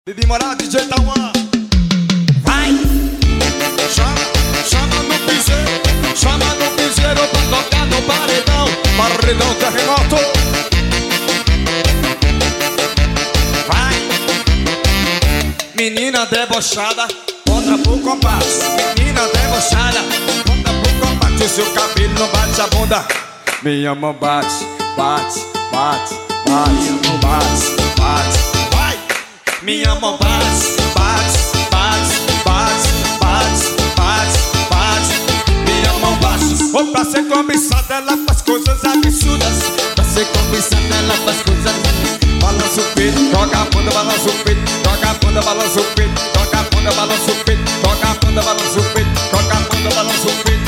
Bibi Moral, DJ Tauan. Vai! Chama no piseiro pra tocar no paredão. Paredão terremoto. Vai! Menina debochada, contra pro compasso. Menina debochada, contra pro compasso. O seu cabelo não bate a bunda. Minha mão bate, bate, bate, bate, bate, bate. Minha mão bate, bate, bate, bate, bate, bate, bate. Minha mão bate. Ou pra ser cobiçada ela faz coisas absurdas. Pra ser cobiçada ela faz coisas. Balança o peito, joga a bunda, balança o peito. Joga a bunda, balança o peito. Joga a bunda, balança o peito. Joga a bunda, balança o peito. Joga a bunda, balança o peito.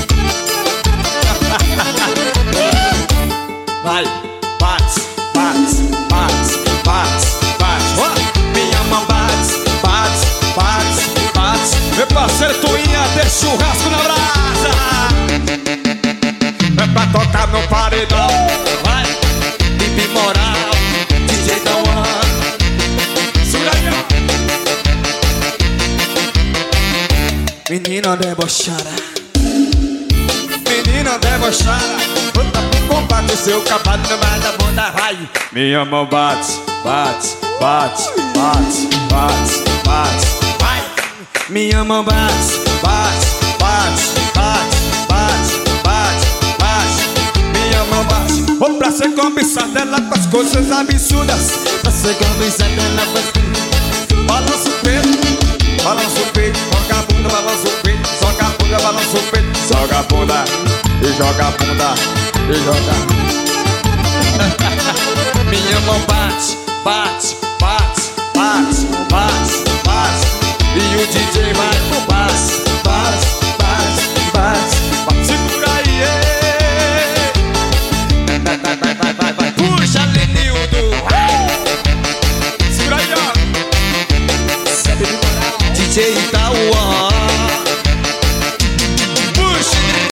Vai, bate, bate, bate, bate. Meu parceiro Tuinha, deixa churrasco na brasa. É pra tocar no paredão. Vai, Bibi Moral, DJ Tauan. Segura aí, ó. Menina debochada, menina debochada, bota pro combate o seu cavalo no meio da bunda. Vai, minha mão bate, bate, bate, bate, bate, bate. Minha mão bate, bate, bate, bate, bate, bate, bate. Minha mão bate. Ou pra ser cobiçada ela faz coisas absurdas. Pra ser cobiçada ela faz coisas. Balança o peito, balança o peito. Joga a bunda, balança o peito. Joga a bunda, balança o peito. Joga a bunda e joga a bunda e joga. Minha mão bate, bate, bate, bate, bate, bate. E o DJ vai pro baixo, baixo, baixo, baixo. Segura aí, vai. Puxa, Lenildo. Segura aí, ó. DJ Tauan.